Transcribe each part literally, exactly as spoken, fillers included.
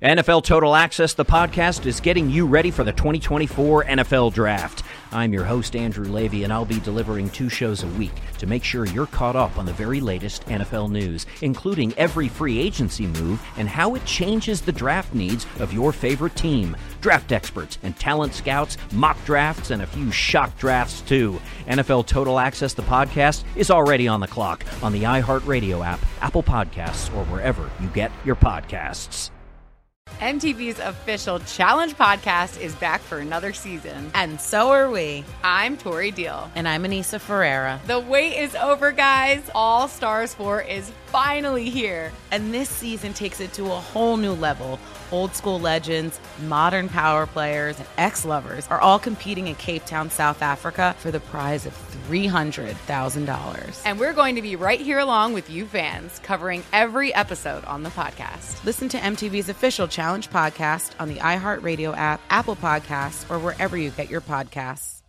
N F L Total Access, the podcast, is getting you ready for the twenty twenty-four N F L Draft. I'm your host, Andrew Levy, and I'll be delivering two shows a week to make sure you're caught up on the very latest N F L news, including every free agency move and how it changes the draft needs of your favorite team. Draft experts and talent scouts, mock drafts, and a few shock drafts, too. N F L Total Access, the podcast, is already on the clock on the iHeartRadio app, Apple Podcasts, or wherever you get your podcasts. M T V's official Challenge podcast is back for another season. And so are we. I'm Tori Deal. And I'm Anissa Ferreira. The wait is over, guys. All Stars four is finally here. And this season takes it to a whole new level. Old school legends, modern power players, and ex-lovers are all competing in Cape Town, South Africa for the prize of three hundred thousand dollars. And we're going to be right here along with you fans, covering every episode on the podcast. Listen to M T V's official Challenge podcast on the iHeartRadio app, Apple Podcasts, or wherever you get your podcasts.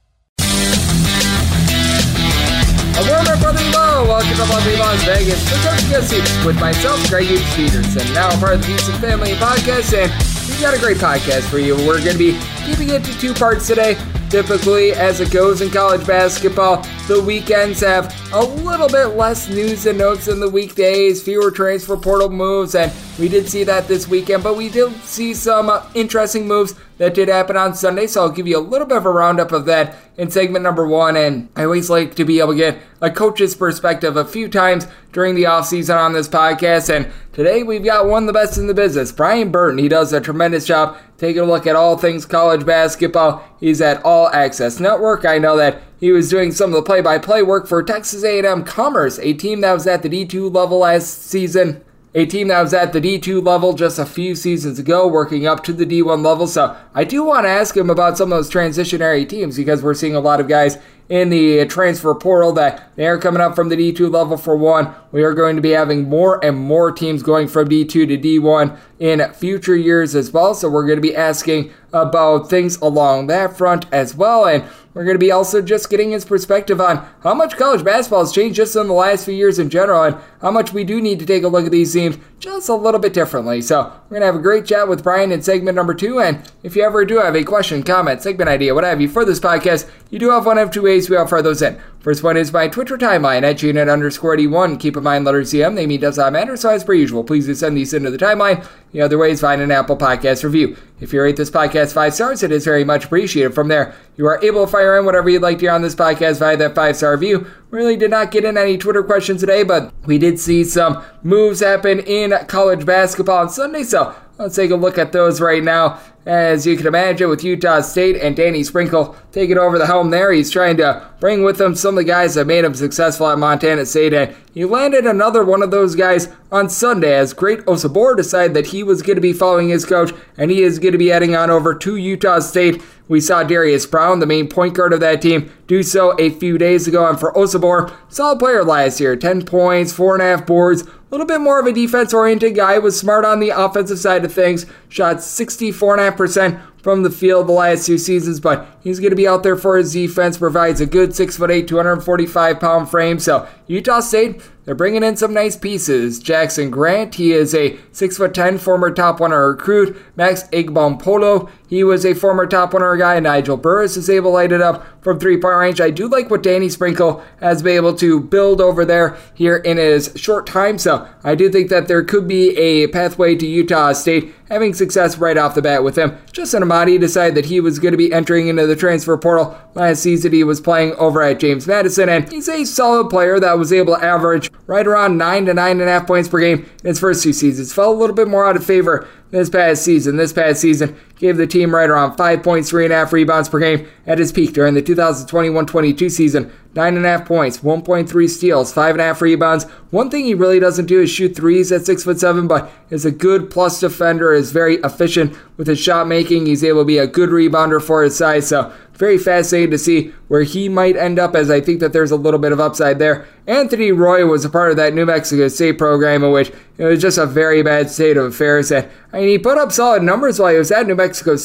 A warm up, brother low. Welcome to lovely Las Vegas. The Coach Guest with myself, Greg H. Peterson. Now part of the Houston Family Podcast, and we've got a great podcast for you. We're going to be keeping it to two parts today. Typically, as it goes in college basketball, the weekends have a little bit less news and notes than the weekdays, fewer transfer portal moves, and we did see that this weekend, but we did see some uh, interesting moves that did happen on Sunday, so I'll give you a little bit of a roundup of that in segment number one, and I always like to be able to get a coach's perspective a few times during the offseason on this podcast, and today we've got one of the best in the business, Brian Burton. He does a tremendous job taking a look at all things college basketball. He's at All Access Network. I know that he was doing some of the play-by-play work for Texas A and M Commerce, a team that was at the D two level last season. A team that was at the D two level just a few seasons ago, working up to the D one level. So I do want to ask him about some of those transitionary teams because we're seeing a lot of guys in the transfer portal that they are coming up from the D two level for one. We are going to be having more and more teams going from D two to D one in future years as well. So we're going to be asking about things along that front as well. And we're going to be also just getting his perspective on how much college basketball has changed just in the last few years in general and how much we do need to take a look at these teams just a little bit differently. So we're going to have a great chat with Brian in segment number two. And if you ever do have a question, comment, segment idea, what have you for this podcast, you do have one of two ways we offer those in. First one is my Twitter timeline at unit underscore D1. Keep in mind letters C M, they mean does not matter. So as per usual, please do send these into the timeline. The other way is find an Apple Podcast review. If you rate this podcast five stars, it is very much appreciated. From there, you are able to fire in whatever you'd like to hear on this podcast via that five-star review. Really did not get in any Twitter questions today, but we did see some moves happen in college basketball on Sunday, so let's take a look at those right now. As you can imagine, with Utah State and Danny Sprinkle taking over the helm there, he's trying to bring with him some of the guys that made him successful at Montana State, and he landed another one of those guys on Sunday as Great Osabor decided that he was going to be following his coach, and he is going to be heading on over to Utah State. We saw Darius Brown, the main point guard of that team, do so a few days ago, and for Osabor, solid player last year, ten points, four and a half boards, a little bit more of a defense-oriented guy, was smart on the offensive side of things, shot sixty-four point five percent from the field the last two seasons, but he's going to be out there for his defense, provides a good six foot eight, two hundred forty-five pound frame. So Utah State, they're bringing in some nice pieces. Jackson Grant, he is a six foot ten former top one hundred recruit. Max Igbompolo, he was a former top one hundred guy. Nigel Burris is able to light it up from three-point range. I do like what Danny Sprinkle has been able to build over there here in his short time, so I do think that there could be a pathway to Utah State having success right off the bat with him. Justin Amati decided that he was going to be entering into the transfer portal. Last season he was playing over at James Madison, and he's a solid player that was able to average right around nine to nine and a half points per game in his first two seasons. Fell a little bit more out of favor this past season. This past season gave the team right around five points, three and a half rebounds per game at his peak during the two thousand twenty-one twenty-two season. Nine and a half points, one point three steals, five and a half rebounds. One thing he really doesn't do is shoot threes at six foot seven, but is a good plus defender, is very efficient with his shot making. He's able to be a good rebounder for his size, so very fascinating to see where he might end up, as I think that there's a little bit of upside there. Anthony Roy was a part of that New Mexico State program in which it was just a very bad state of affairs. And I mean, he put up solid numbers while he was at New Mexico State,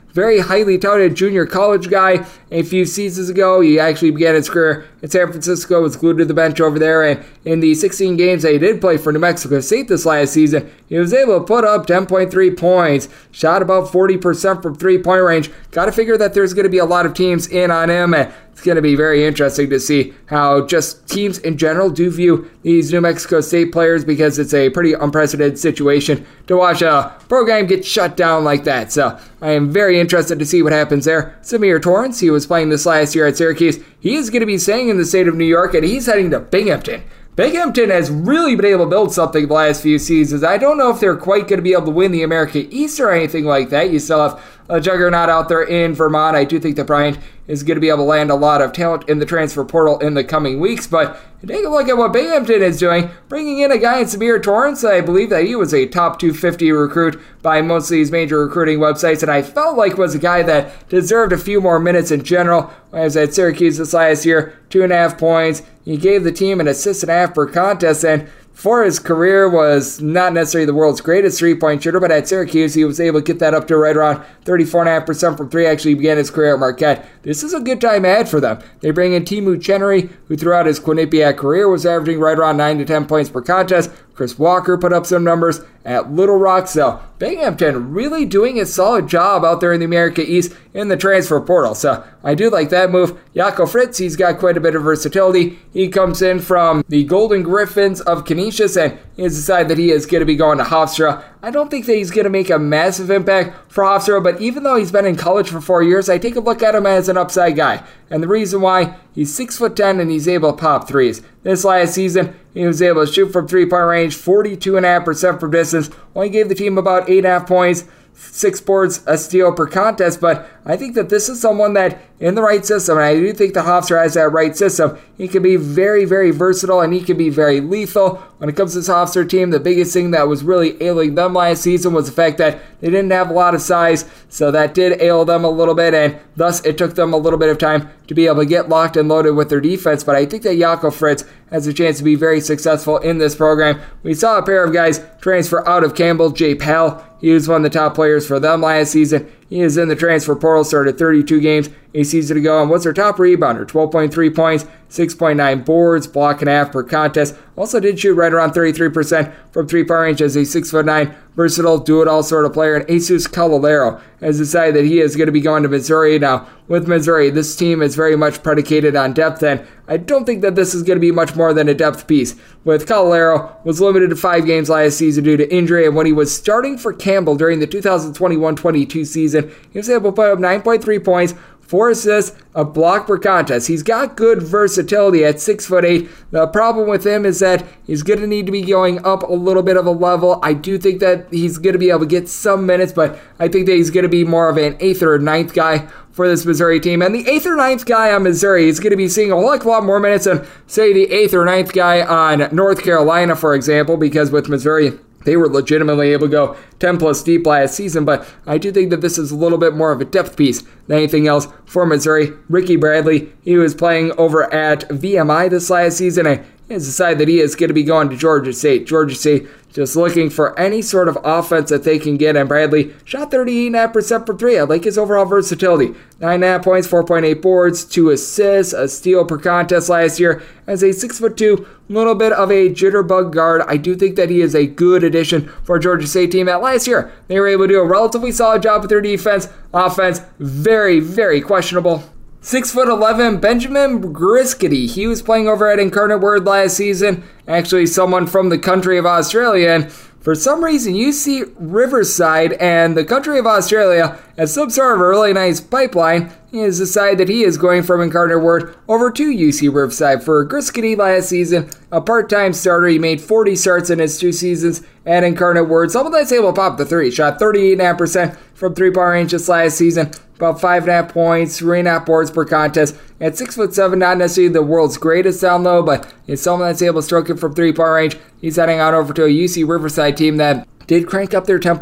very highly touted junior college guy. A few seasons ago, he actually began his career in San Francisco, was glued to the bench over there, and in the sixteen games that he did play for New Mexico State this last season, he was able to put up ten point three points, shot about forty percent from three-point range. Got to figure that there's going to be a lot of teams in on him, and it's going to be very interesting to see how just teams in general do view these New Mexico State players, because it's a pretty unprecedented situation to watch a program get shut down like that. So I am very interested to see what happens there. Symir Torrence, he was playing this last year at Syracuse. He is going to be staying in the state of New York, and he's heading to Binghamton. Binghamton has really been able to build something the last few seasons. I don't know if they're quite going to be able to win the America East or anything like that. You still have a juggernaut out there in Vermont. I do think that Bryant is going to be able to land a lot of talent in the transfer portal in the coming weeks, but take a look at what Binghamton is doing, bringing in a guy in Symir Torrence. I believe that he was a top two fifty recruit by most of these major recruiting websites, and I felt like was a guy that deserved a few more minutes in general. I was at Syracuse this last year, two and a half points. He gave the team an assist and a half per contest, and for his career was not necessarily the world's greatest three-point shooter, but at Syracuse he was able to get that up to right around thirty-four point five percent from three. Actually began his career at Marquette. This is a good time ad for them. They bring in Timu Chenery, who throughout his Quinnipiac career was averaging right around nine to ten points per contest. Chris Walker put up some numbers at Little Rock. So Binghamton really doing a solid job out there in the America East in the transfer portal. So I do like that move. Jaco Fritz, he's got quite a bit of versatility. He comes in from the Golden Griffins of Canisius, and he has decided that he is going to be going to Hofstra. I don't think that he's going to make a massive impact for Hofstra, but even though he's been in college for four years, I take a look at him as an upside guy. And the reason why, he's six foot ten and he's able to pop threes. This last season, he was able to shoot from three-point range, forty-two point five percent from distance. Only gave the team about eight point five points, six boards, a steal per contest, but I think that this is someone that, in the right system, and I do think the Hofstra has that right system, he can be very, very versatile, and he can be very lethal. When it comes to this Hofstra team, the biggest thing that was really ailing them last season was the fact that they didn't have a lot of size, so that did ail them a little bit, and thus it took them a little bit of time to be able to get locked and loaded with their defense. But I think that Jaco Fritz has a chance to be very successful in this program. We saw a pair of guys transfer out of Campbell. Jay Powell, he was one of the top players for them last season. He is in the transfer portal, started thirty-two games a season ago, and was their top rebounder, twelve point three points, six point nine boards, block and a half per contest. Also did shoot right around thirty-three percent from three-point range as a six foot nine, versatile, do-it-all sort of player. And Jesus Calolero has decided that he is going to be going to Missouri. Now, with Missouri, this team is very much predicated on depth, and I don't think that this is going to be much more than a depth piece. With Calolero, was limited to five games last season due to injury, and when he was starting for Campbell during the two thousand twenty-one twenty-two season, he was able to put up nine point three points, four assists, a block per contest. He's got good versatility at six foot eight. The problem with him is that he's going to need to be going up a little bit of a level. I do think that he's going to be able to get some minutes, but I think that he's going to be more of an eighth or ninth guy for this Missouri team. And the eighth or ninth guy on Missouri is going to be seeing a whole heck of a lot more minutes than, say, the eighth or ninth guy on North Carolina, for example, because with Missouri, they were legitimately able to go ten plus deep last season, but I do think that this is a little bit more of a depth piece than anything else for Missouri. Ricky Bradley, he was playing over at V M I this last season, and he has decided that he is going to be going to Georgia State. Georgia State just looking for any sort of offense that they can get, and Bradley shot thirty-eight point five percent from three. I like his overall versatility. nine point five points, four point eight boards, two assists, a steal per contest last year. As a six foot two, little bit of a jitterbug guard, I do think that he is a good addition for a Georgia State team that last year they were able to do a relatively solid job with their defense. Offense, very, very questionable. six foot eleven, Benjamin Griskety. He was playing over at Incarnate Word last season. Actually, someone from the country of Australia. And for some reason, U C Riverside and the country of Australia has some sort of a really nice pipeline. He has decided that he is going from Incarnate Word over to U C Riverside. For Griskety last season, a part-time starter, he made forty starts in his two seasons at Incarnate Word. Someone that's able to pop the three. Shot thirty-eight point five percent from three-point range this last season. About five point five points, three point five boards per contest. At six foot seven, not necessarily the world's greatest down low, but it's someone that's able to stroke it from three-point range. He's heading out over to a U C Riverside team that did crank up their tempo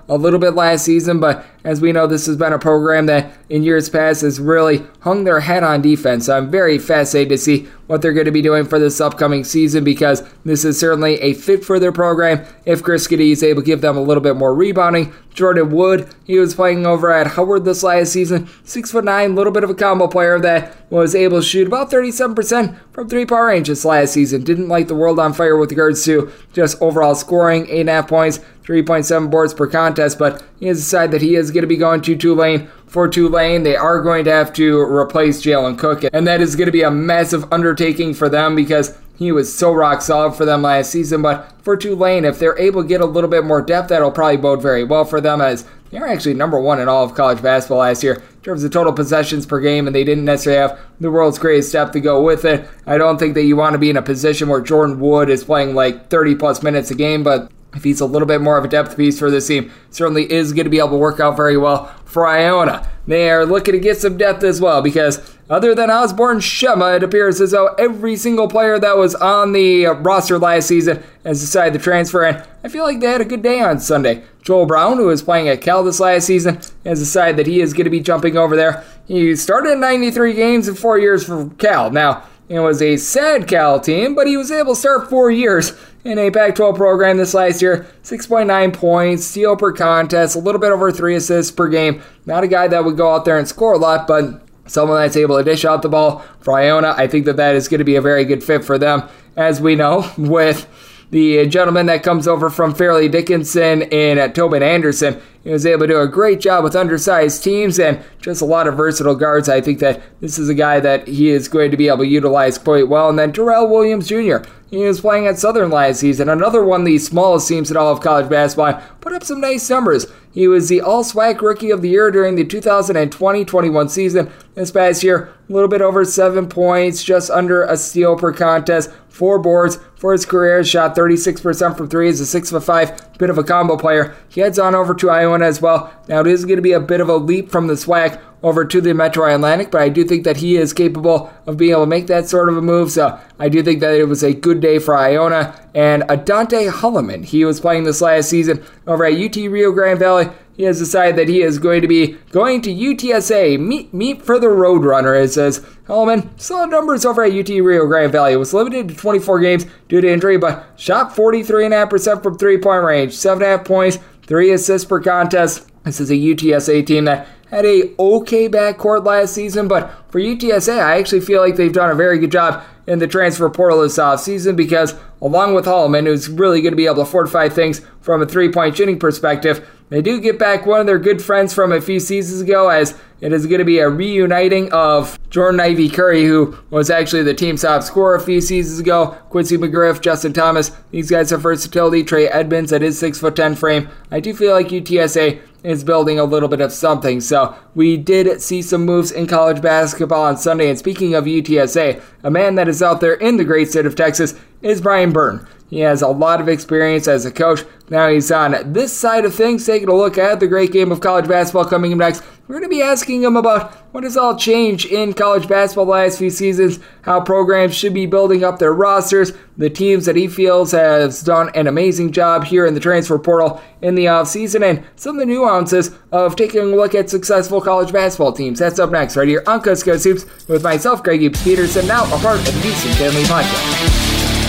a little bit last season, but as we know, this has been a program that in years past has really hung their head on defense. So I'm very fascinated to see what they're going to be doing for this upcoming season, because this is certainly a fit for their program if Chris Giddy is able to give them a little bit more rebounding. Jordan Wood, he was playing over at Howard this last season, six foot nine, little bit of a combo player that was able to shoot about thirty-seven percent from three-point range this last season. Didn't light the world on fire with regards to just overall scoring, eight point five points, three point seven boards per contest, but he has decided that he is going to be going to Tulane. For Tulane, they are going to have to replace Jalen Cook, and that is going to be a massive undertaking for them because he was so rock solid for them last season. But for Tulane, if they're able to get a little bit more depth, that'll probably bode very well for them, as they're actually number one in all of college basketball last year in terms of total possessions per game, and they didn't necessarily have the world's greatest depth to go with it. I don't think that you want to be in a position where Jordan Wood is playing like thirty plus minutes a game, but if he's a little bit more of a depth piece for this team, certainly is going to be able to work out very well for Iona. They are looking to get some depth as well, because other than Osborne Shema, it appears as though every single player that was on the roster last season has decided to transfer, and I feel like they had a good day on Sunday. Joel Brown, who was playing at Cal this last season, has decided that he is going to be jumping over there. He started in ninety-three games in four years for Cal. Now, it was a sad Cal team, but he was able to start four years in a Pac twelve program this last year. six point nine points, steal per contest, a little bit over three assists per game. Not a guy that would go out there and score a lot, but someone that's able to dish out the ball for Iona. I think that that is going to be a very good fit for them, as we know, with the gentleman that comes over from Fairleigh Dickinson in uh, Tobin Anderson. He was able to do a great job with undersized teams and just a lot of versatile guards. I think that this is a guy that he is going to be able to utilize quite well. And then Darrell Williams Junior He was playing at Southern last season, another one of the smallest teams in all of college basketball. Put up some nice numbers. He was the All-SWAC Rookie of the Year during the two thousand twenty twenty-one season. This past year, a little bit over seven points, just under a steal per contest, four boards for his career. Shot thirty-six percent from three. He's a six foot five, bit of a combo player. He heads on over to Iona as well. Now, it is going to be a bit of a leap from the SWAC over to the Metro Atlantic, but I do think that he is capable of being able to make that sort of a move, so I do think that it was a good day for Iona. And Adante Hulleman, he was playing this last season over at U T Rio Grande Valley. He has decided that he is going to be going to U T S A, meet, meet for the Roadrunner. It says Hulleman, solid numbers over at U T Rio Grande Valley. Was limited to twenty-four games due to injury, but shot forty-three point five percent from three-point range, seven point five points, three assists per contest. This is a U T S A team that had a okay backcourt last season, but for U T S A, I actually feel like they've done a very good job in the transfer portal this offseason, because along with Hulleman, who's really going to be able to fortify things from a three-point shooting perspective, they do get back one of their good friends from a few seasons ago, as it is going to be a reuniting of Jordan Ivy Curry, who was actually the team's top scorer a few seasons ago, Quincy McGriff, Justin Thomas. These guys have versatility. Trey Edmonds at his six foot ten frame. I do feel like U T S A is building a little bit of something. So we did see some moves in college basketball on Sunday. And speaking of U T S A, a man that is out there in the great state of Texas is Brian Byrne. He has a lot of experience as a coach. Now he's on this side of things, taking a look at the great game of college basketball coming up next. We're going to be asking him about what has all changed in college basketball the last few seasons, how programs should be building up their rosters, the teams that he feels has done an amazing job here in the transfer portal in the offseason, and some of the nuances of taking a look at successful college basketball teams. That's up next right here on Coast to Coast Hoops with myself, Greg Hoops Peterson, now a part of the V C Family Podcast.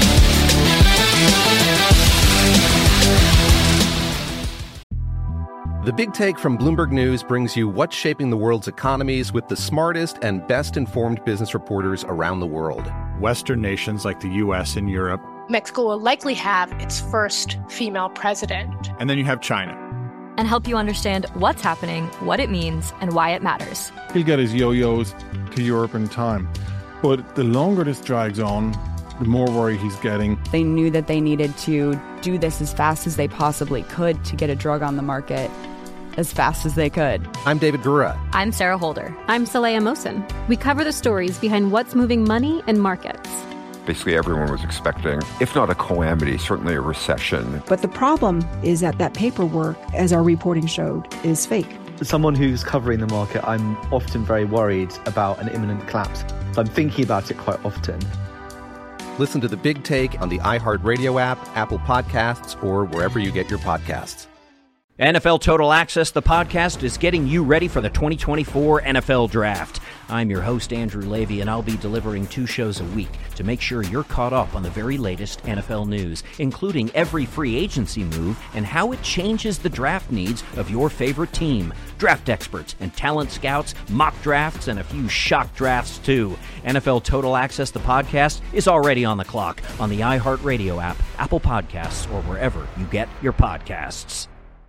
The Big Take from Bloomberg News brings you what's shaping the world's economies with the smartest and best-informed business reporters around the world. Western nations like the U S and Europe. Mexico will likely have its first female president. And then you have China. And help you understand what's happening, what it means, and why it matters. He'll get his yo-yos to Europe in time. But the longer this drags on, the more worry he's getting. They knew that they needed to do this as fast as they possibly could to get a drug on the market as fast as they could. I'm David Gura. I'm Sarah Holder. I'm Saleha Mohsen. We cover the stories behind what's moving money and markets. Basically, everyone was expecting, if not a calamity, certainly a recession. But the problem is that that paperwork, as our reporting showed, is fake. As someone who's covering the market, I'm often very worried about an imminent collapse. So I'm thinking about it quite often. Listen to The Big Take on the iHeartRadio app, Apple Podcasts, or wherever you get your podcasts. N F L Total Access, the podcast, is getting you ready for the twenty twenty-four N F L Draft. I'm your host, Andrew Levy, and I'll be delivering two shows a week to make sure you're caught up on the very latest N F L news, including every free agency move and how it changes the draft needs of your favorite team. Draft experts and talent scouts, mock drafts, and a few shock drafts, too. N F L Total Access, the podcast, is already on the clock on the iHeartRadio app, Apple Podcasts, or wherever you get your podcasts.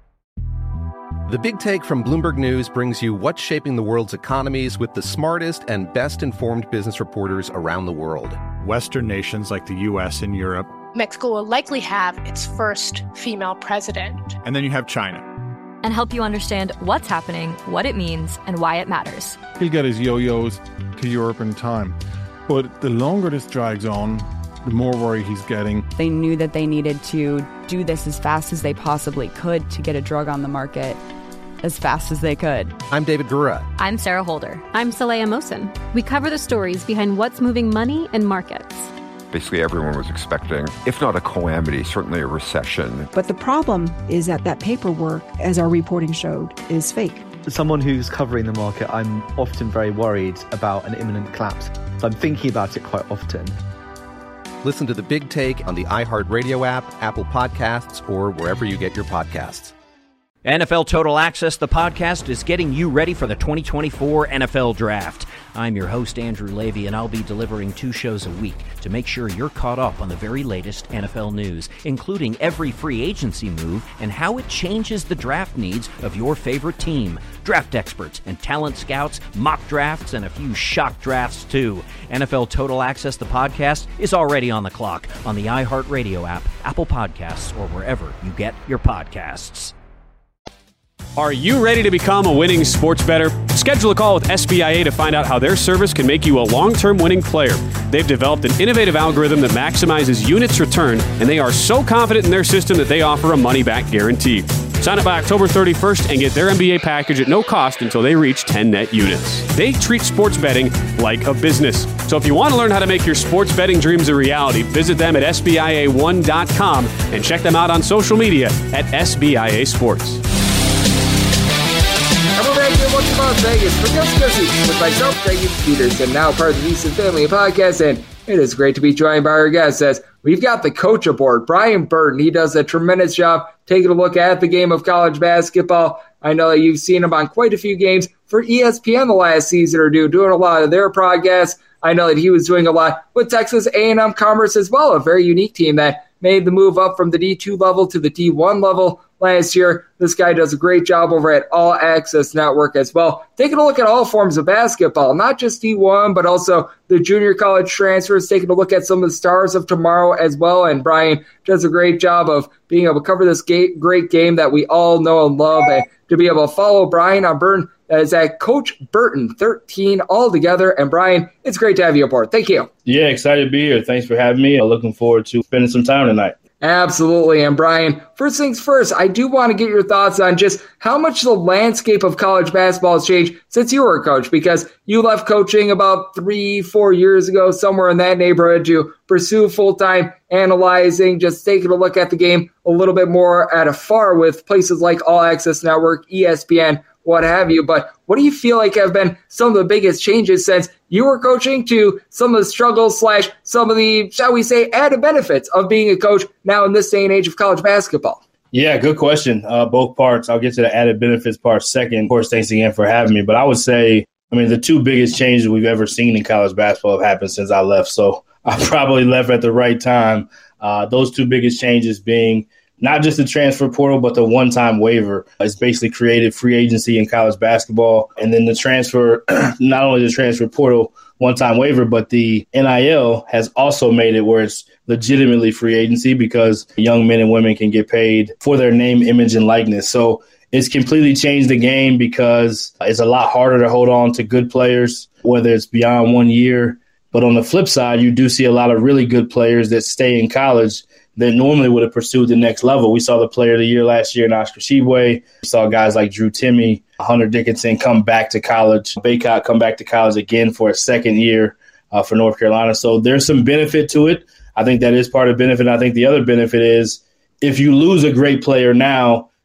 The Big Take from Bloomberg News brings you what's shaping the world's economies with the smartest and best-informed business reporters around the world. Western nations like the U S and Europe. Mexico will likely have its first female president. And then you have China. And help you understand what's happening, what it means, and why it matters. He'll get his yo-yos to Europe in time. But the longer this drags on, the more worry he's getting. They knew that they needed to do this as fast as they possibly could to get a drug on the market as fast as they could. I'm David Gura. I'm Sarah Holder. I'm Saleha Mohsen. We cover the stories behind what's moving money and markets. Basically, everyone was expecting, if not a calamity, certainly a recession. But the problem is that that paperwork, as our reporting showed, is fake. As someone who's covering the market, I'm often very worried about an imminent collapse. So I'm thinking about it quite often. Listen to The Big Take on the iHeartRadio app, Apple Podcasts, or wherever you get your podcasts. N F L Total Access, the podcast, is getting you ready for the twenty twenty-four N F L Draft. I'm your host, Andrew Levy, and I'll be delivering two shows a week to make sure you're caught up on the very latest N F L news, including every free agency move and how it changes the draft needs of your favorite team. Draft experts and talent scouts, mock drafts, and a few shock drafts, too. N F L Total Access, the podcast, is already on the clock on the iHeartRadio app, Apple Podcasts, or wherever you get your podcasts. Are you ready to become a winning sports bettor? Schedule a call with S B I A to find out how their service can make you a long-term winning player. They've developed an innovative algorithm that maximizes units return, and they are so confident in their system that they offer a money-back guarantee. Sign up by October thirty-first and get their N B A package at no cost until they reach ten net units. They treat sports betting like a business. So if you want to learn how to make your sports betting dreams a reality, visit them at S B I A one dot com and check them out on social media at S B I A Sports. And we're back here watching Las Vegas for Gus Gussie with myself, Greg Peters, and now part of the Easton Family Podcast. And it is great to be joined by our guest as we've got the coach aboard, Brian Burton. He does a tremendous job taking a look at the game of college basketball. I know that you've seen him on quite a few games for E S P N the last season or two, doing a lot of their podcasts. I know that he was doing a lot with Texas A and M Commerce as well, a very unique team that made the move up from the D two level to the D one level last year. This guy does a great job over at All Access Network as well, taking a look at all forms of basketball, not just D one, but also the junior college transfers, taking a look at some of the stars of tomorrow as well. And Brian does a great job of being able to cover this great game that we all know and love. And to be able to follow Brian on Burton, that is at Coach Burton thirteen altogether. And Brian, it's great to have you aboard. Thank you. Yeah, excited to be here. Thanks for having me. I'm looking forward to spending some time tonight. Absolutely. And Brian, first things first, I do want to get your thoughts on just how much the landscape of college basketball has changed since you were a coach, because you left coaching about three, four years ago, somewhere in that neighborhood, to pursue full-time analyzing, just taking a look at the game a little bit more at afar with places like All Access Network, E S P N, what have you. But what do you feel like have been some of the biggest changes since you were coaching to some of the struggles slash some of the, shall we say, added benefits of being a coach now in this day and age of college basketball? Yeah, good question. Uh, both parts. I'll get to the added benefits part second. Of course, thanks again for having me. But I would say, I mean, the two biggest changes we've ever seen in college basketball have happened since I left. So I probably left at the right time. Uh, those two biggest changes being not just the transfer portal, but the one-time waiver. It's basically created free agency in college basketball. And then the transfer, not only the transfer portal one-time waiver, but the N I L has also made it where it's legitimately free agency because young men and women can get paid for their name, image, and likeness. So it's completely changed the game because it's a lot harder to hold on to good players, whether it's beyond one year. But on the flip side, you do see a lot of really good players that stay in college that normally would have pursued the next level. We saw the player of the year last year in Oscar Tshiebwe. We saw guys like Drew Timme, Hunter Dickinson come back to college. Bacot come back to college again for a second year uh, for North Carolina. So there's some benefit to it. I think that is part of the benefit. I think the other benefit is if you lose a great player now,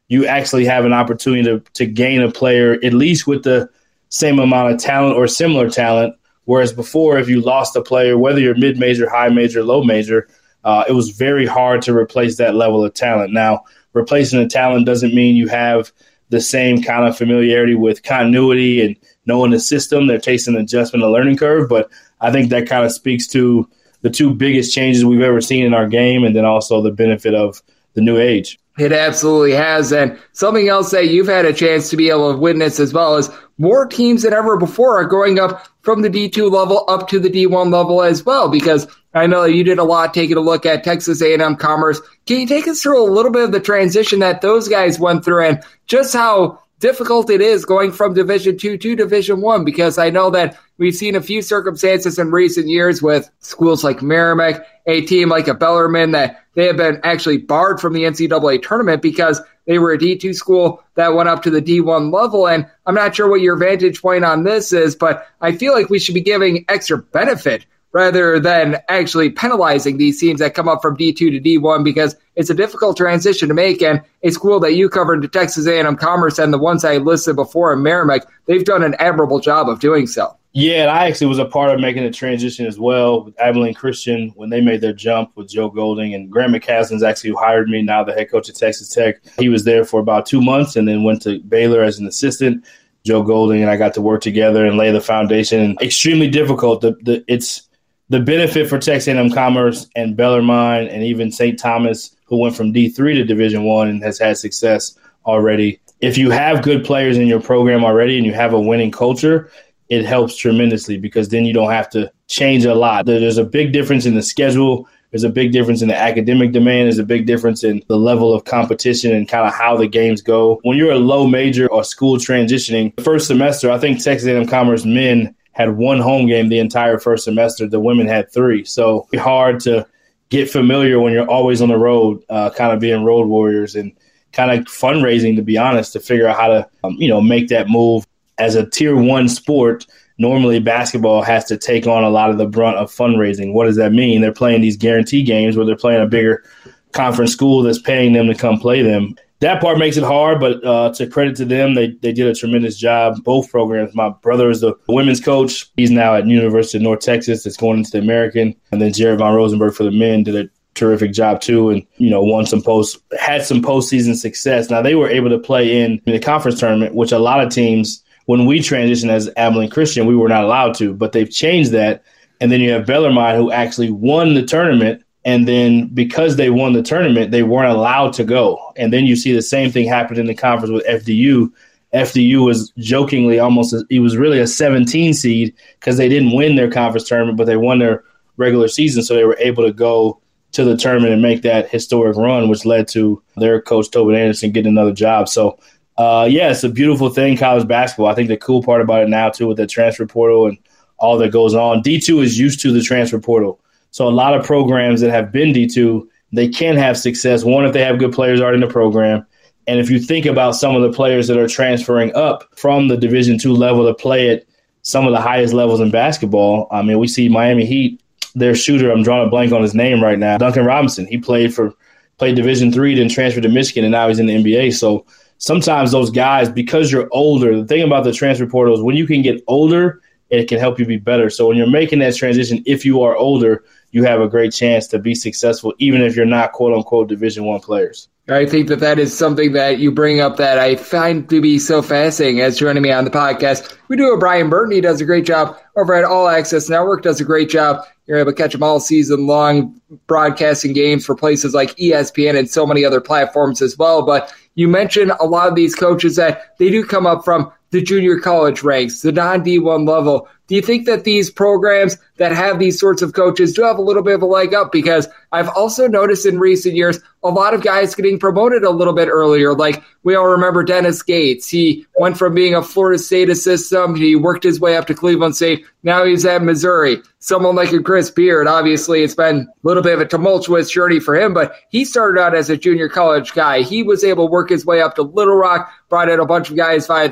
you actually have an opportunity to, to gain a player, at least with the same amount of talent or similar talent. Whereas before, if you lost a player, whether you're mid-major, high major, low major, uh, it was very hard to replace that level of talent. Now, replacing the talent doesn't mean you have the same kind of familiarity with continuity and knowing the system. They're facing an adjustment, a learning curve. But I think that kind of speaks to the two biggest changes we've ever seen in our game, and then also the benefit of the new age. It absolutely has. And something else that you've had a chance to be able to witness as well is more teams than ever before are going up from the D two level up to the D one level as well, because I know that you did a lot taking a look at Texas A and M Commerce. Can you take us through a little bit of the transition that those guys went through and just how difficult it is going from Division two to Division one? Because I know that we've seen a few circumstances in recent years with schools like Merrimack, a team like a Bellarmine, that they have been actually barred from the N C double A tournament because they were a D two school that went up to the D one level. And I'm not sure what your vantage point on this is, but I feel like we should be giving extra benefit rather than actually penalizing these teams that come up from D two to D one, because it's a difficult transition to make. And a school that you covered, the Texas A and M Commerce, and the ones I listed before in Merrimack, they've done an admirable job of doing so. Yeah, and I actually was a part of making the transition as well with Abilene Christian when they made their jump with Joe Golding. And Grant McCaslin's actually who hired me, now the head coach at Texas Tech. He was there for about two months and then went to Baylor as an assistant. Joe Golding and I got to work together and lay the foundation. Extremely difficult. The, the, it's the benefit for Texas A and M Commerce and Bellarmine and even Saint Thomas, who went from D three to Division one and has had success already. If you have good players in your program already and you have a winning culture, it helps tremendously because then you don't have to change a lot. There's a big difference in the schedule. There's a big difference in the academic demand. There's a big difference in the level of competition and kind of how the games go. When you're a low major or school transitioning, the first semester, I think Texas A and M Commerce men had one home game the entire first semester. The women had three. So it's hard to get familiar when you're always on the road, uh, kind of being road warriors and kind of fundraising, to be honest, to figure out how to, um, you know, make that move. As a tier one sport, normally basketball has to take on a lot of the brunt of fundraising. What does that mean? They're playing these guarantee games where they're playing a bigger conference school that's paying them to come play them. That part makes it hard, but uh, to credit to them, they, they did a tremendous job. Both programs. My brother is the women's coach. He's now at University of North Texas. That's going into the American. And then Jared Von Rosenberg for the men did a terrific job too, and you know won some post, had some postseason success. Now they were able to play in, in the conference tournament, which a lot of teams, when we transitioned as Abilene Christian, we were not allowed to, but they've changed that. And then you have Bellarmine, who actually won the tournament. And then because they won the tournament, they weren't allowed to go. And then you see the same thing happen in the conference with F D U. F D U was jokingly almost, a, it was really a seventeen seed because they didn't win their conference tournament, but they won their regular season. So they were able to go to the tournament and make that historic run, which led to their coach, Tobin Anderson, getting another job. So, uh, yeah, it's a beautiful thing, college basketball. I think the cool part about it now, too, with the transfer portal and all that goes on, D two is used to the transfer portal. So a lot of programs that have been D two, they can have success, one, if they have good players already in the program. And if you think about some of the players that are transferring up from the Division two level to play at some of the highest levels in basketball, I mean, we see Miami Heat, their shooter, I'm drawing a blank on his name right now, Duncan Robinson. He played for played Division three, then transferred to Michigan, and now he's in the N B A. So sometimes those guys, because you're older, the thing about the transfer portal is when you can get older, it can help you be better. So when you're making that transition, if you are older, you have a great chance to be successful, even if you're not quote-unquote Division One players. I think that that is something that you bring up that I find to be so fascinating as joining me on the podcast. We do have Brian Burton. He does a great job over at All Access Network, does a great job. You're able to catch him all season long, broadcasting games for places like E S P N and so many other platforms as well. But you mentioned a lot of these coaches that they do come up from the junior college ranks, the non-D one level. Do you think that these programs that have these sorts of coaches do have a little bit of a leg up? Because I've also noticed in recent years a lot of guys getting promoted a little bit earlier. Like we all remember Dennis Gates. He went from being a Florida State assistant. He worked his way up to Cleveland State. Now he's at Missouri. Someone like a Chris Beard, obviously it's been a little bit of a tumultuous journey for him, but he started out as a junior college guy. He was able to work his way up to Little Rock, brought in a bunch of guys via the transfer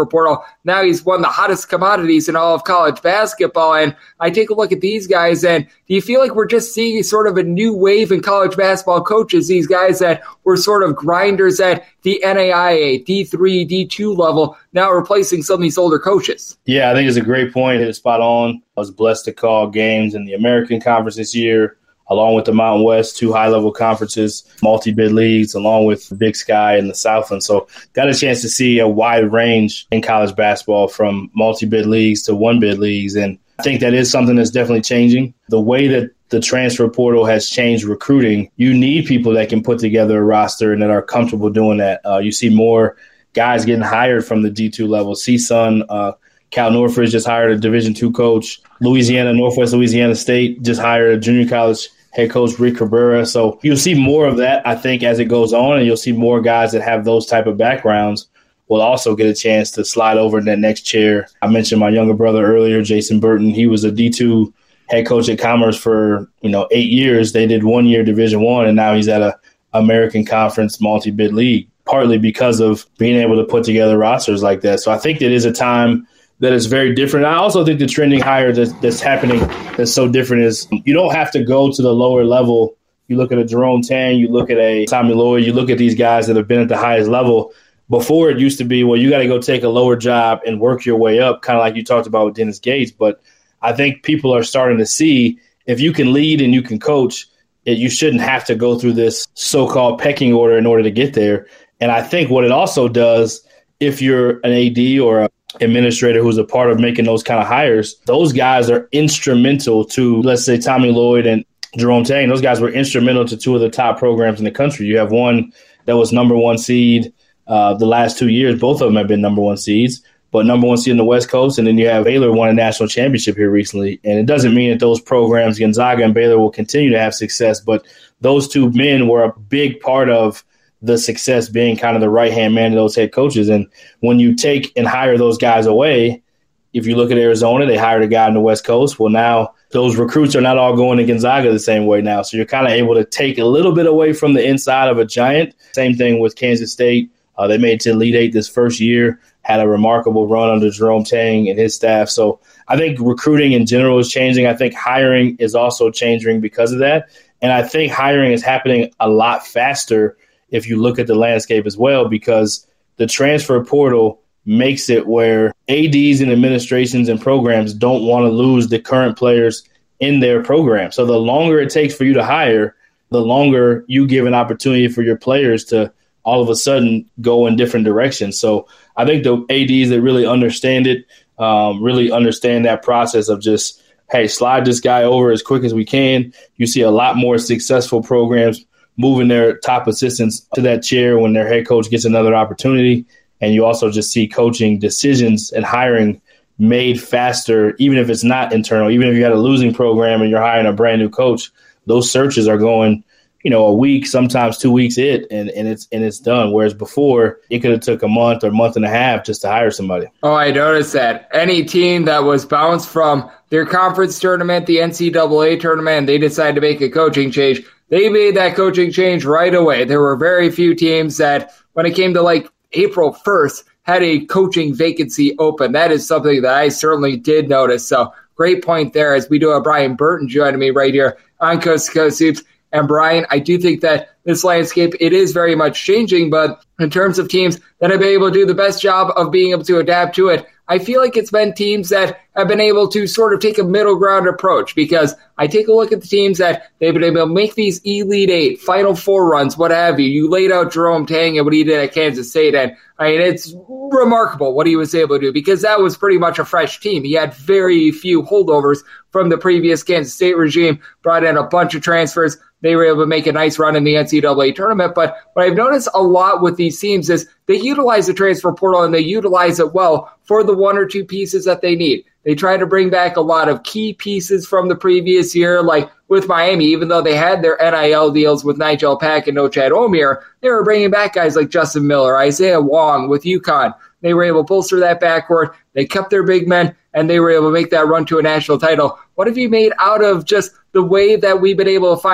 portal. Now he's one of the hottest commodities in all of college basketball. And I take a look at these guys, and do you feel like we're just seeing sort of a new wave in college basketball coaches, these guys that were sort of grinders at the N A I A, D three, D two level, now replacing some of these older coaches? Yeah, I think it's a great point. Hit it spot on. I was blessed to call games in the American Conference this year, along with the Mountain West, two high-level conferences, multi-bid leagues, along with Big Sky and the Southland. So got a chance to see a wide range in college basketball from multi-bid leagues to one-bid leagues. And I think that is something that's definitely changing. The way that the transfer portal has changed recruiting, you need people that can put together a roster and that are comfortable doing that. Uh, you see more guys getting hired from the D two level. C S U N, uh, Cal Northridge just hired a Division two coach. Louisiana, Northwest Louisiana State just hired a junior college head coach, Rick Cabrera. So you'll see more of that, I think, as it goes on, and you'll see more guys that have those type of backgrounds will also get a chance to slide over in that next chair. I mentioned my younger brother earlier, Jason Burton. He was a D two head coach at Commerce for, you know, eight years. They did one year Division One, and now he's at a American Conference multi-bid league, partly because of being able to put together rosters like that. So I think it is a time that is very different. I also think the trending higher that's, that's happening that's so different is you don't have to go to the lower level. You look at a Jerome Tang, you look at a Tommy Lloyd, you look at these guys that have been at the highest level. Before it used to be, well, you got to go take a lower job and work your way up, kind of like you talked about with Dennis Gates. But I think people are starting to see if you can lead and you can coach, it, you shouldn't have to go through this so-called pecking order in order to get there. And I think what it also does, if you're an A D or a administrator who's a part of making those kind of hires, those guys are instrumental to, let's say, Tommy Lloyd and Jerome Tang. Those guys were instrumental to two of the top programs in the country. You have one that was number one seed uh, the last two years. Both of them have been number one seeds, but number one seed in the West Coast. And then you have Baylor won a national championship here recently. And it doesn't mean that those programs, Gonzaga and Baylor, will continue to have success, but those two men were a big part of the success being kind of the right-hand man to those head coaches. And when you take and hire those guys away, if you look at Arizona, they hired a guy on the West Coast. Well, now those recruits are not all going to Gonzaga the same way now. So you're kind of able to take a little bit away from the inside of a giant. Same thing with Kansas State. Uh, they made it to Elite Eight this first year, had a remarkable run under Jerome Tang and his staff. So I think recruiting in general is changing. I think hiring is also changing because of that. And I think hiring is happening a lot faster if you look at the landscape as well, because the transfer portal makes it where A Ds and administrations and programs don't want to lose the current players in their program. So the longer it takes for you to hire, the longer you give an opportunity for your players to all of a sudden go in different directions. So I think the A Ds that really understand it, um, really understand that process of just, hey, slide this guy over as quick as we can. You see a lot more successful programs moving their top assistants to that chair when their head coach gets another opportunity. And you also just see coaching decisions and hiring made faster, even if it's not internal. Even if you had a losing program and you're hiring a brand new coach, those searches are going, you know, a week, sometimes two weeks it, and, and it's and it's done. Whereas before, it could have took a month or month and a half just to hire somebody. Oh, I noticed that. Any team that was bounced from their conference tournament, the N C double A tournament, and they decided to make a coaching change, they made that coaching change right away. There were very few teams that, when it came to like April first, had a coaching vacancy open. That is something that I certainly did notice. So great point there, as we do have Brian Burton joining me right here on Coast to Coast Hoops. And Brian, I do think that this landscape, it is very much changing, but in terms of teams that have been able to do the best job of being able to adapt to it, I feel like it's been teams that have been able to sort of take a middle ground approach, because I take a look at the teams that they've been able to make these Elite Eight, Final Four runs, what have you. You laid out Jerome Tang and what he did at Kansas State, and I mean, it's remarkable what he was able to do, because that was pretty much a fresh team. He had very few holdovers from the previous Kansas State regime, brought in a bunch of transfers. They were able to make a nice run in the N C double A tournament. But what I've noticed a lot with these teams is they utilize the transfer portal, and they utilize it well for the one or two pieces that they need. They try to bring back a lot of key pieces from the previous year, like with Miami. Even though they had their N I L deals with Nigel Pack and Ochad Omier, they were bringing back guys like Justin Miller, Isaiah Wong with UConn. They were able to bolster that backcourt. They kept their big men, and they were able to make that run to a national title. What have you made out of just the way that we've been able to find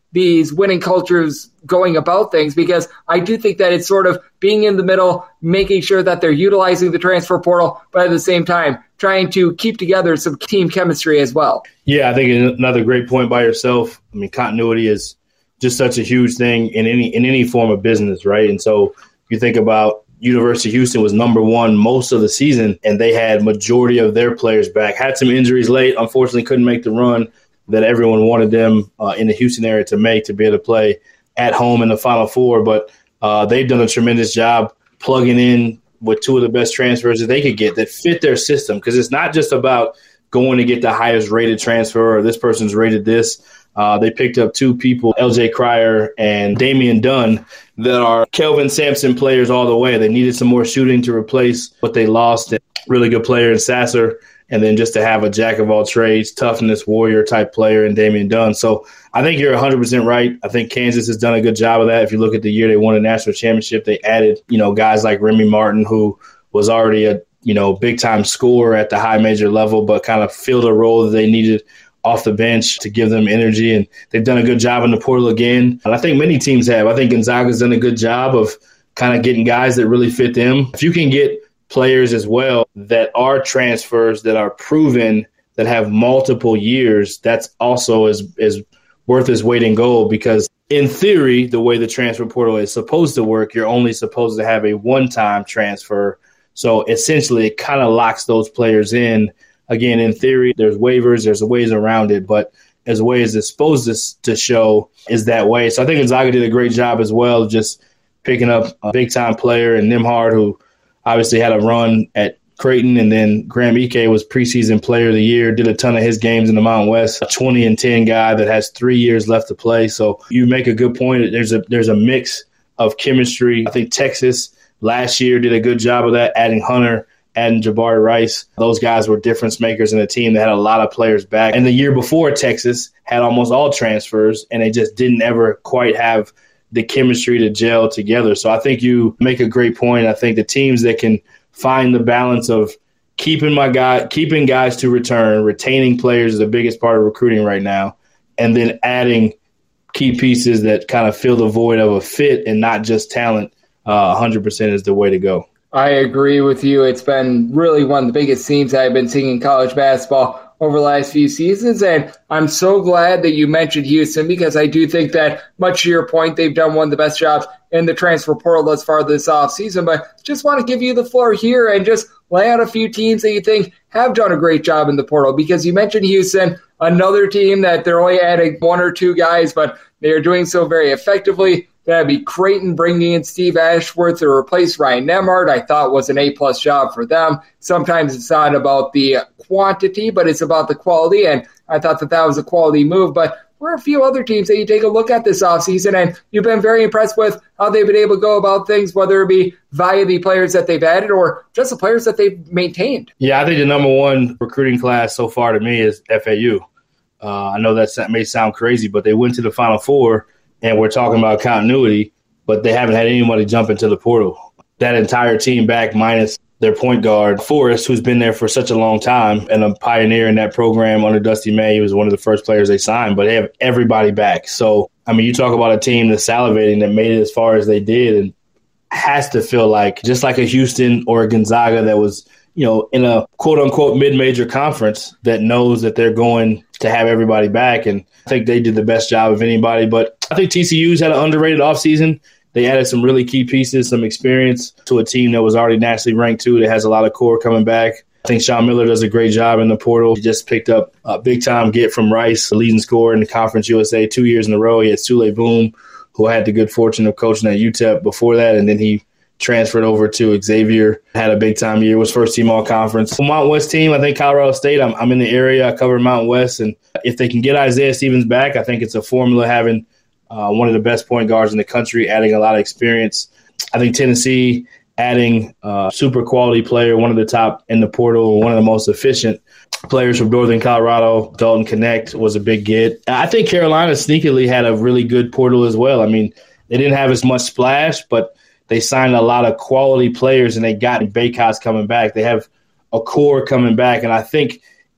these winning cultures going about things, because I do think that it's sort of being in the middle, making sure that they're utilizing the transfer portal, but at the same time, trying to keep together some team chemistry as well. Yeah, I think another great point by yourself. I mean, continuity is just such a huge thing in any in any form of business, right? And so you think about University of Houston was number one most of the season, and they had majority of their players back. Had some injuries late, unfortunately couldn't make the run that everyone wanted them uh, in the Houston area to make to be able to play at home in the Final Four. But uh, they've done a tremendous job plugging in with two of the best transfers that they could get that fit their system, because it's not just about going to get the highest rated transfer or this person's rated this. Uh, they picked up two people, L J Cryer and Damian Dunn, that are Kelvin Sampson players all the way. They needed some more shooting to replace what they lost. A really good player in Sasser, and then just to have a jack of all trades, toughness, warrior type player in Damian Dunn. So I think you're one hundred percent right. I think Kansas has done a good job of that. If you look at the year they won a national championship, they added, you know, guys like Remy Martin, who was already a, you know, big time scorer at the high major level, but kind of filled a role that they needed off the bench to give them energy. And they've done a good job in the portal again. And I think many teams have. I think Gonzaga's done a good job of kind of getting guys that really fit them. If you can get players as well that are transfers, that are proven, that have multiple years, that's also is, is worth its weight in gold, because in theory, the way the transfer portal is supposed to work, you're only supposed to have a one-time transfer. So essentially it kind of locks those players in. Again, in theory, there's waivers, there's ways around it, but as way as it's supposed to, to show is that way. So I think Gonzaga did a great job as well, just picking up a big-time player in Nembhard, who obviously had a run at Creighton, and then Graham Ike was preseason player of the year, did a ton of his games in the Mountain West, a twenty and ten guy that has three years left to play. So you make a good point. There's a there's a mix of chemistry. I think Texas last year did a good job of that, adding Hunter, adding Jabari Rice. Those guys were difference makers in a team that had a lot of players back. And the year before, Texas had almost all transfers, and they just didn't ever quite have the chemistry to gel together. So I think you make a great point. I think the teams that can find the balance of keeping my guy, keeping guys to return, retaining players is the biggest part of recruiting right now, and then adding key pieces that kind of fill the void of a fit and not just talent, uh, one hundred percent is the way to go. I agree with you. It's been really one of the biggest themes I've been seeing in college basketball over the last few seasons, and I'm so glad that you mentioned Houston, because I do think that, much to your point, they've done one of the best jobs in the transfer portal thus far this offseason. But just want to give you the floor here and just lay out a few teams that you think have done a great job in the portal, because you mentioned Houston, another team that they're only adding one or two guys, but they are doing so very effectively. That'd be Creighton bringing in Steve Ashworth to replace Ryan Nembhard. I thought was an A-plus job for them. Sometimes it's not about the quantity, but it's about the quality, and I thought that that was a quality move. But there are a few other teams that you take a look at this offseason, and you've been very impressed with how they've been able to go about things, whether it be via the players that they've added or just the players that they've maintained. Yeah, I think the number one recruiting class so far to me is F A U. Uh, I know that may sound crazy, but they went to the Final Four, and we're talking about continuity, but they haven't had anybody jump into the portal. That entire team back, minus their point guard, Forrest, who's been there for such a long time and a pioneer in that program under Dusty May. He was one of the first players they signed, but they have everybody back. So, I mean, you talk about a team that's salivating, that made it as far as they did, and has to feel like, just like a Houston or a Gonzaga that was, you know, in a quote-unquote mid-major conference, that knows that they're going to have everybody back. And I think they did the best job of anybody. But I think T C U's had an underrated offseason. They added some really key pieces, some experience to a team that was already nationally ranked too, that has a lot of core coming back. I think Sean Miller does a great job in the portal. He just picked up a big-time get from Rice, the leading scorer in the Conference U S A two years in a row. He had Sule Boom, who had the good fortune of coaching at U T E P before that, and then he transferred over to Xavier, had a big-time year, was first-team all-conference. Mountain West team, I think Colorado State, I'm, I'm in the area. I cover Mountain West, and if they can get Isaiah Stevens back, I think it's a formula having uh, one of the best point guards in the country, adding a lot of experience. I think Tennessee adding a super quality player, one of the top in the portal, one of the most efficient players from Northern Colorado, Dalton Connect, was a big get. I think Carolina sneakily had a really good portal as well. I mean, they didn't have as much splash, but they signed a lot of quality players, and they got Baycott coming back. They have a core coming back, and I think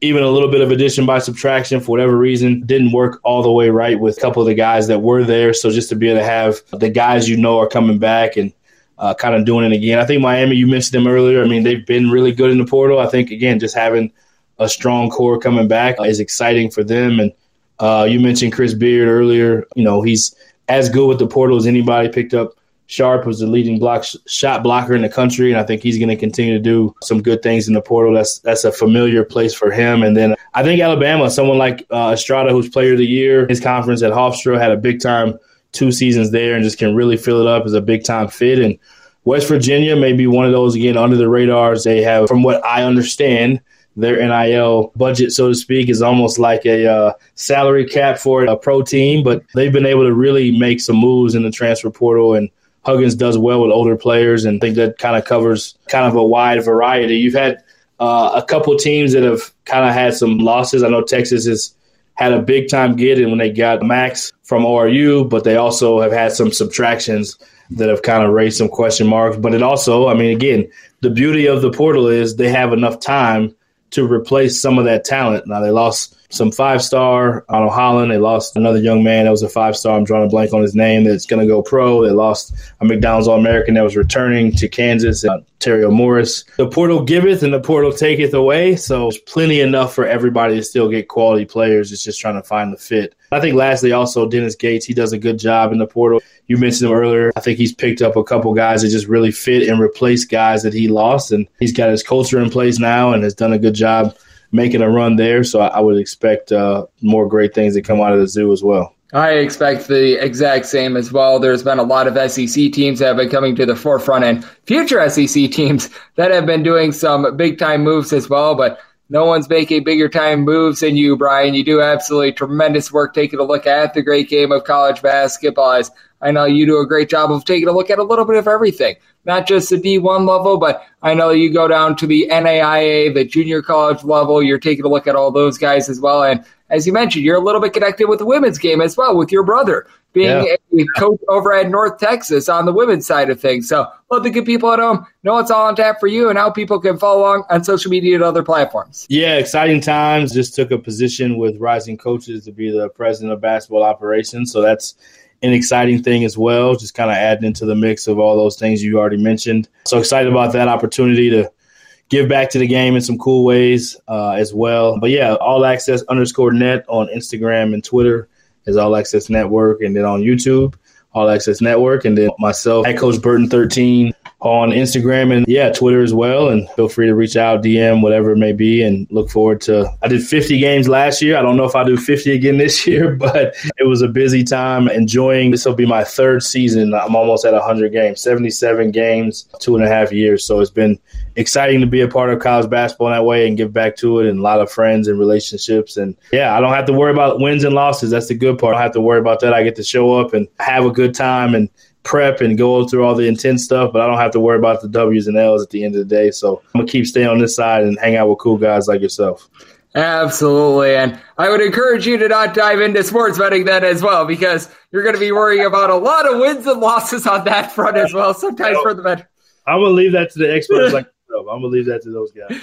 even a little bit of addition by subtraction for whatever reason didn't work all the way right with a couple of the guys that were there. So just to be able to have the guys you know are coming back and uh, kind of doing it again. I think Miami, you mentioned them earlier. I mean, they've been really good in the portal. I think, again, just having a strong core coming back is exciting for them. And uh, you mentioned Chris Beard earlier. You know, he's as good with the portal as anybody. Picked up Sharp, was the leading block shot blocker in the country, and I think he's going to continue to do some good things in the portal. That's that's a familiar place for him. And then I think Alabama, someone like uh, Estrada, who's Player of the Year, his conference at Hofstra, had a big-time two seasons there and just can really fill it up as a big-time fit. And West Virginia may be one of those, again, under the radars. They have, from what I understand, their N I L budget, so to speak, is almost like a uh, salary cap for a pro team, but they've been able to really make some moves in the transfer portal, and Huggins does well with older players, and I think that kind of covers kind of a wide variety. You've had uh, a couple teams that have kind of had some losses. I know Texas has had a big-time get in when they got Max from O R U, but they also have had some subtractions that have kind of raised some question marks. But it also, I mean, again, the beauty of the portal is they have enough time to replace some of that talent. Now, they lost some five-star, Arnold Holland. They lost another young man that was a five-star. I'm drawing a blank on his name that's going to go pro. They lost a McDonald's All-American that was returning to Kansas, uh, Terrio Morris. The portal giveth and the portal taketh away, so there's plenty enough for everybody to still get quality players. It's just trying to find the fit. I think lastly also Dennis Gates, he does a good job in the portal. You mentioned him earlier. I think he's picked up a couple guys that just really fit and replace guys that he lost, and he's got his culture in place now and has done a good job making a run there. So I would expect uh, more great things to come out of the zoo as well. I expect the exact same as well. There's been a lot of S E C teams that have been coming to the forefront and future S E C teams that have been doing some big-time moves as well, but no one's making bigger-time moves than you, Brian. You do absolutely tremendous work taking a look at the great game of college basketball. As I know you do a great job of taking a look at a little bit of everything, not just the D one level, but I know you go down to the N A I A, the junior college level. You're taking a look at all those guys as well. And as you mentioned, you're a little bit connected with the women's game as well, with your brother being yeah. a coach over at North Texas on the women's side of things. So let the good people at home know it's all on tap for you and how people can follow along on social media and other platforms. Yeah, exciting times. Just took a position with Rising Coaches to be the president of basketball operations. So that's an exciting thing as well, just kind of adding into the mix of all those things you already mentioned. So excited about that opportunity to give back to the game in some cool ways uh, as well. But yeah, All Access underscore net on Instagram and Twitter is All Access Network, and then on YouTube, All Access Network, and then myself at Coach Burton thirteen on Instagram and yeah, Twitter as well. And feel free to reach out, D M, whatever it may be, and look forward to. I did fifty games last year. I don't know if I'll do fifty again this year, but it was a busy time. Enjoying this will be my third season. I'm almost at one hundred games, seventy-seven games, two and a half years. So it's been exciting to be a part of college basketball in that way and give back to it, and a lot of friends and relationships. And yeah, I don't have to worry about wins and losses. That's the good part. I don't have to worry about that. I get to show up and have a good time and prep and go through all the intense stuff, but I don't have to worry about the W's and L's at the end of the day. So I'm going to keep staying on this side and hang out with cool guys like yourself. Absolutely. And I would encourage you to not dive into sports betting then as well, because you're going to be worrying about a lot of wins and losses on that front as well, sometimes for the better. I'm going to leave that to the experts like myself. I'm going to leave that to those guys.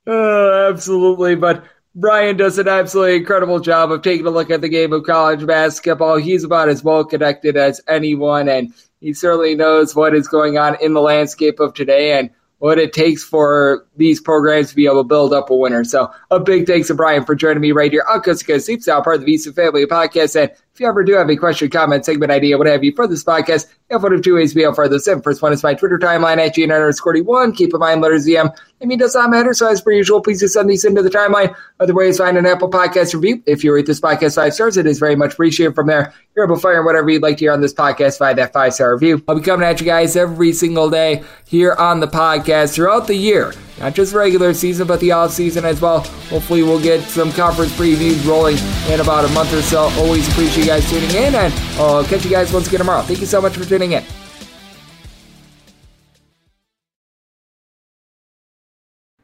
Uh, absolutely. But Brian does an absolutely incredible job of taking a look at the game of college basketball. He's about as well connected as anyone, and he certainly knows what is going on in the landscape of today and what it takes for these programs to be able to build up a winner. So a big thanks to Brian for joining me right here on Coast to Coast Hoops, now part of the V C Family Podcast. And if you ever do have a question, comment, segment idea, what have you for this podcast, you have one of two ways to be able to further in. First one is my Twitter timeline at G N underscore one. Keep in mind, letters Z M. I mean, does not matter. So as per usual, please just send these into the timeline. Other ways, find an Apple Podcast review. If you rate this podcast five stars, it is very much appreciated. From there, you're able to fire whatever you'd like to hear on this podcast via that five-star review. I'll be coming at you guys every single day here on the podcast throughout the year. Not just regular season, but the off season as well. Hopefully we'll get some conference previews rolling in about a month or so. Always appreciate you guys tuning in, and I'll catch you guys once again tomorrow. Thank you so much for tuning in.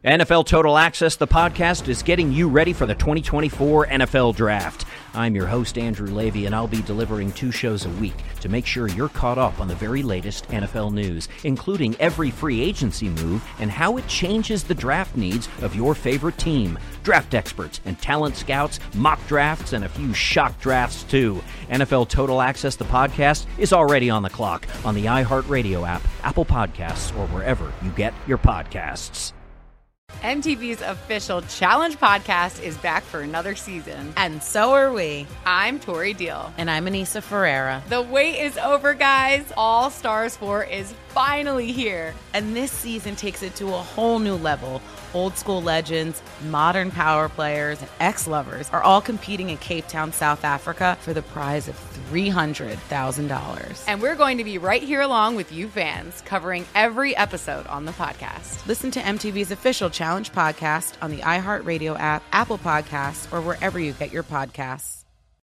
N F L Total Access, the podcast, is getting you ready for the twenty twenty-four N F L Draft. I'm your host, Andrew Levy, and I'll be delivering two shows a week to make sure you're caught up on the very latest N F L news, including every free agency move and how it changes the draft needs of your favorite team. Draft experts and talent scouts, mock drafts, and a few shock drafts, too. N F L Total Access, the podcast, is already on the clock on the iHeartRadio app, Apple Podcasts, or wherever you get your podcasts. M T V's official Challenge podcast is back for another season. And so are we. I'm Tori Deal. And I'm Anissa Ferreira. The wait is over, guys. All Stars four is finally here. And this season takes it to a whole new level. Old school legends, modern power players, and ex-lovers are all competing in Cape Town, South Africa for the prize of three hundred thousand dollars. And we're going to be right here along with you fans, covering every episode on the podcast. Listen to M T V's official Challenge podcast on the iHeartRadio app, Apple Podcasts, or wherever you get your podcasts.